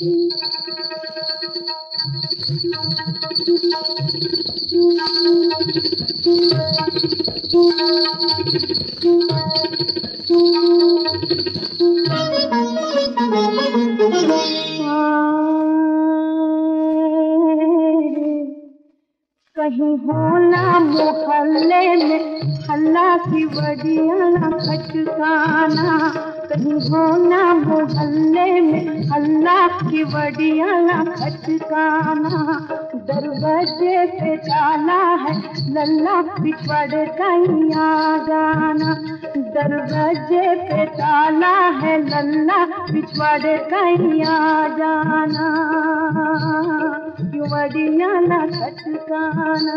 कहीं होना मोहल्ले में हल्ला की बड़िया खटकाना, कहीं होना मोहल्ले में हल्ला की बड़िया खटकाना। दरवाजे पे ताला है लल्ला पिछड़ कहीं आ जाना, दरवाजे पे ताला है लल्ला पिछड़ कहीं आ जाना। बड़िया न खटकाना।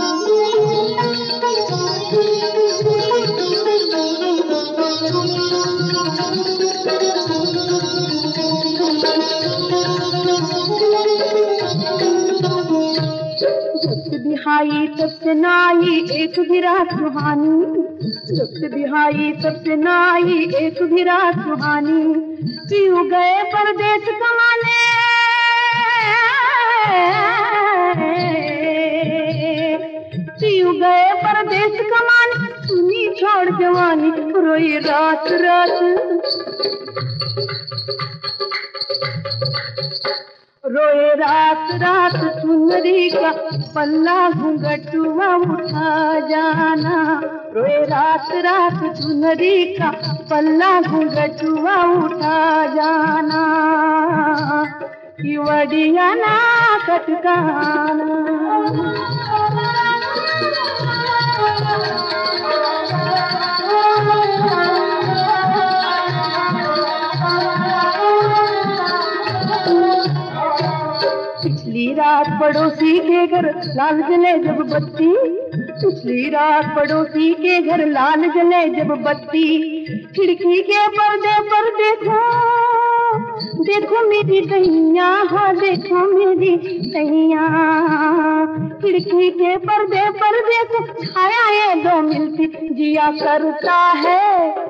जब से बिहाई तब से नाई एक भी रात सुहानी, जब से बिहाई तब से नाई एक भी रात सुहानी। पीऊ गए परदेस कमाने, पीऊ गए परदेस कमाने, सुनी छोड़ जवानी रोई रात रात, रोए रात रात सुंदरी का पल्ला घूंघटुआ उठा जाना, रोए रात रात सुंदरी का पल्ला घूंघटुआ उठा जाना। कि वड़िया ना खटकाना। पिछली रात पड़ोसी के घर लाल जले जब बत्ती, पिछली रात पड़ोसी के घर लाल जले जब बत्ती। खिड़की के पर्दे पर देखो, देखो मेरी दैया, हाँ देखो मेरी दैया। खिड़की के पर्दे पर देखो छाया ये दो मिलती, जिया करता है,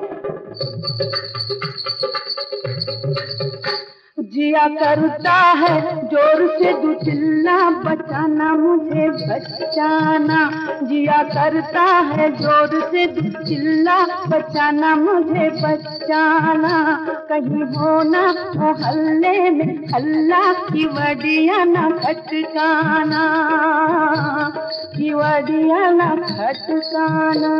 जिया करता है जोर से दो चिल्ला, बचाना मुझे बचाना। जिया करता है जोर से दो चिल्ला, बचाना मुझे बचाना। कहीं होना मोहल्ले में हल्ला की वड़िया न खटकाना, की वड़िया न खटकाना।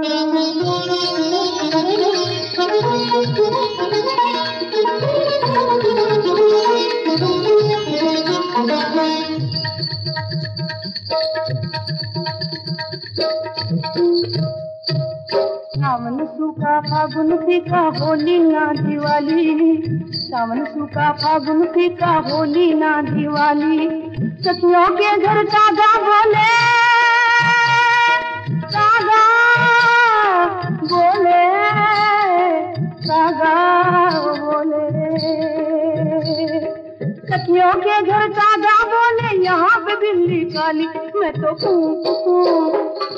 सावन सूखा फागुन फीका होली ना दिवाली, सावन सूखा फागुन फीका होली ना दिवाली। सखियों के घर कागा बोले, कागा बोले, कागा बोले। सखियों के घर कागा बोले, यहाँ पे बिल्ली काली, मैं तो कूक कूक,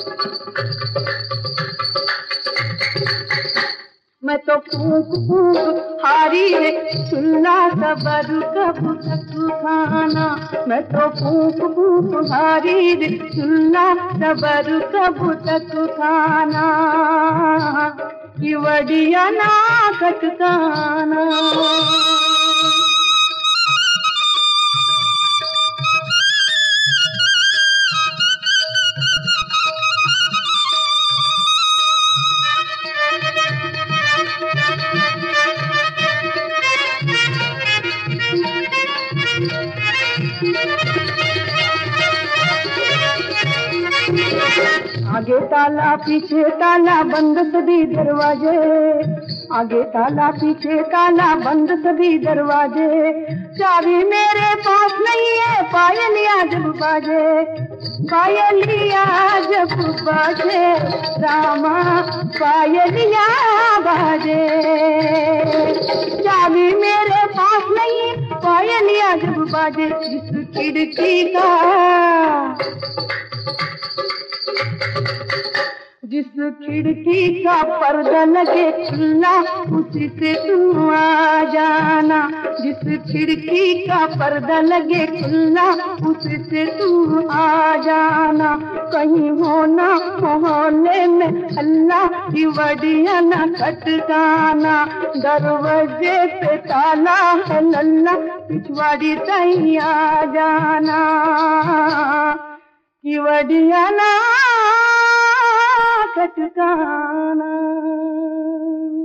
मैं तो कूक कूक हारी रे चुल्ला सबर कब तक खाना। मैं तो कूक कूक हारी रे चुल्ला सबर कब तक खाना। कि वड़िया ना खटकाना। आगे ताला पीछे ताला बंद सभी दरवाजे, आगे ताला पीछे ताला बंद सभी दरवाजे। चाबी मेरे पास नहीं है, पायलिया जब बाजे, पायलिया जब बाजे, रामा पायलिया बाजे। चाबी मेरे पास नहीं, पायलिया जब बाजे। जिस खिड़की का, जिस खिड़की का पर्दा लगे खुला उसी से तू आ जाना, जिस खिड़की का पर्दा लगे खुला उसी से तू आ जाना। कहीं होना मोहल्ले में अल्लाह की वडिया न खटकाना, दरवाजे पे ताला है लल्ला पिछवाड़ी तई आ जाना, की वडिया न खटकाना।